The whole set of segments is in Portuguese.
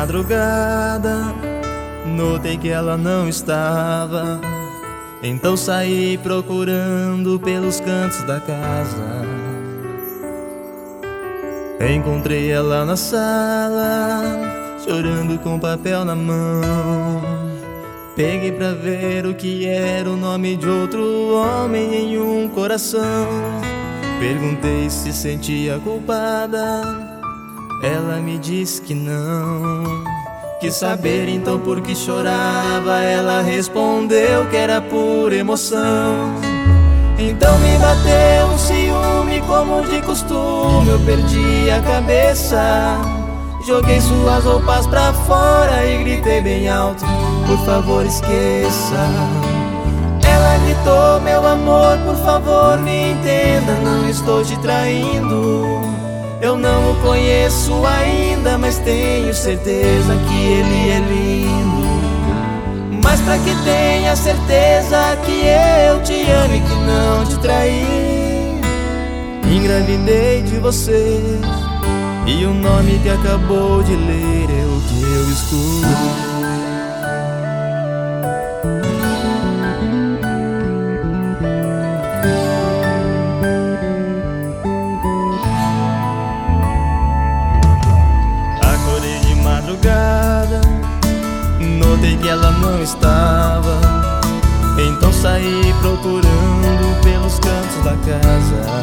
madrugada, notei que ela não estava. Então saí procurando pelos cantos da casa. Encontrei ela na sala, chorando com papel na mão. Peguei pra ver o que era o nome de outro homem em um coração. Perguntei se sentia culpada, ela me disse que não. Quis saber então por que chorava, ela respondeu que era por emoção. Então me bateu um ciúme como de costume, eu perdi a cabeça. Joguei suas roupas pra fora e gritei bem alto: por favor esqueça. Ela gritou: meu amor, por favor me entenda, não estou te traindo. Eu não o conheço ainda, mas tenho certeza que ele é lindo. Mas pra que tenha certeza que eu te amo e que não te traí, engravidei de você, e o nome que acabou de ler é o que eu escuto. Notei que ela não estava, então saí procurando pelos cantos da casa.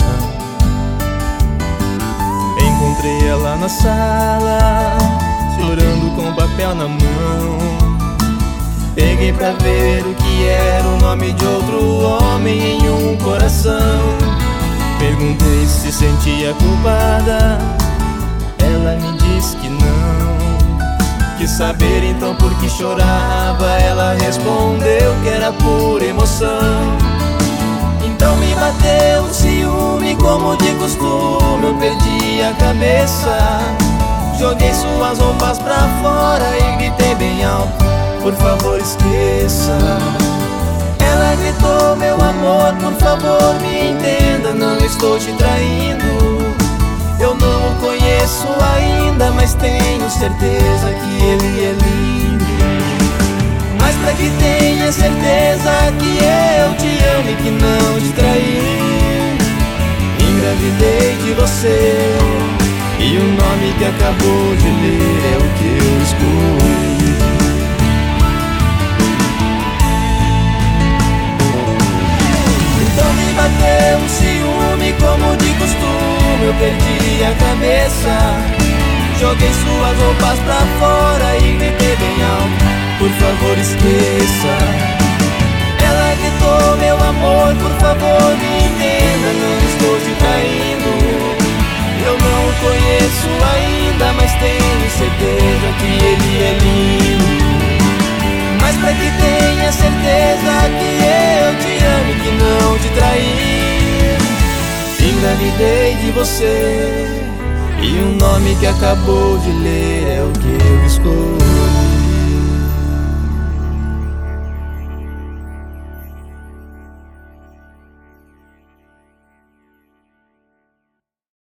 Encontrei ela na sala, chorando com papel na mão. Peguei pra ver o que era o nome de outro homem em um coração. Perguntei se sentia culpada, ela me disse que não. Quis saber então por que chorava, ela respondeu que era por emoção. Então me bateu um ciúme como de costume, eu perdi a cabeça. Joguei suas roupas pra fora e gritei bem alto: por favor esqueça. Ela gritou: meu amor, por favor me entenda, não estou te traindo. Eu não o conheço ainda, mas tenho certeza que ele é lindo. Mas pra que tenha certeza que eu te amo e que não te traí, engravidei de você, e o nome que acabou de ler é o que eu escolhi. Então me bateu um ciúme como de costume, eu perdi a cabeça. Joguei suas roupas pra fora e gritei bem alto: por favor esqueça. Ela gritou: meu amor, por favor me entenda, não estou te traindo. Eu não o conheço ainda, mas tenho certeza que ele é lindo. Mas pra que tenha certeza que eu te amo e que não te traí, engravidei de você, e o nome que acabou de ler é o que eu escolhi.